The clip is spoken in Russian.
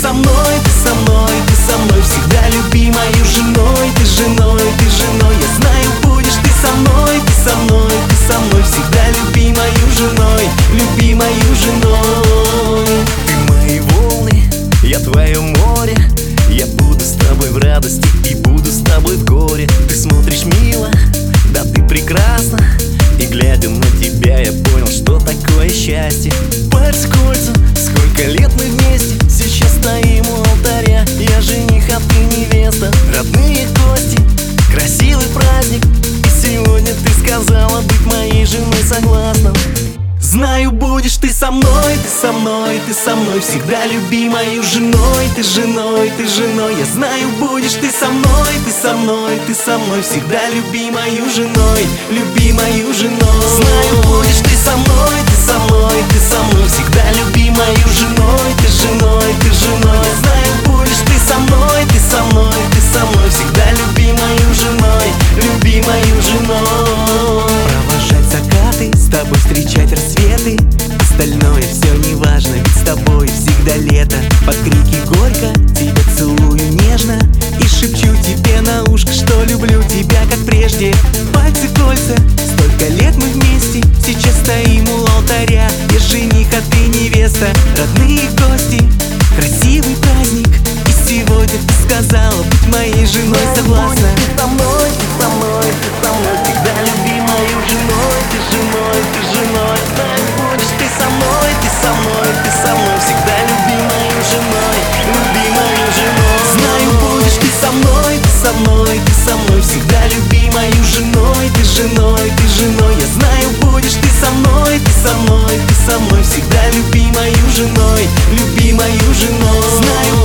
со мной, ты со мной, ты со мной всегда люби мою женой, ты женой, ты женой. Я знаю, будешь ты со мной, ты со мной, ты со мной всегда люби мою женой, люби мою женой. Ты мои волны, я твое море, я буду с тобой в радости и буду с тобой в горе. Ты смотришь мило, да ты прекрасна, и глядя на тебя я понял, что такое счастье. Пальцы к кольцу, сколько лет мы вместе, сейчас стоим у алтаря. Я жених, а ты невеста, родные гости, красивый праздник. И сегодня ты сказала быть моей женой, согласна. Знаю, будешь ты со мной, ты со мной, ты со мной всегда люби мою женой, ты женой, ты женой. Я знаю, будешь ты со мной, ты со мной, ты со мной всегда люби мою женой, люби мою женой. Знаю, будешь ты со мной, ты со мной, ты со мной всегда люби мою женой, ты женой, ты женой. Я знаю, будешь ты со мной, ты со мной, ты со мной всегда люби мою женой, люби мою женой. Провожать закаты, с тобой встречать рассветы, остальное все не важно, ведь с тобой всегда лето. Под крики горько тебя целую нежно и шепчу тебе на ушко, что люблю тебя как прежде. Пальцы кольца, столько лет мы вместе, сейчас стоим у алтаря. Я жених, а ты невеста, родные гости, красивый праздник. И сегодня ты сказала быть моей женой, согласна. Ты со мной, ты со мной, ты со мной всегда люби мою женой, ты женой, ты женой. Знаю, будешь ты со мной, ты со мной, ты со мной всегда люби мою женой, люби мою женой. Знаю, будешь ты со мной, ты со мной, ты со мной всегда люби мою женой, ты женой, ты женой. Я знаю, будешь ты со мной, ты со мной, ты со мной всегда люби мою женой, люби мою женой. Знаю,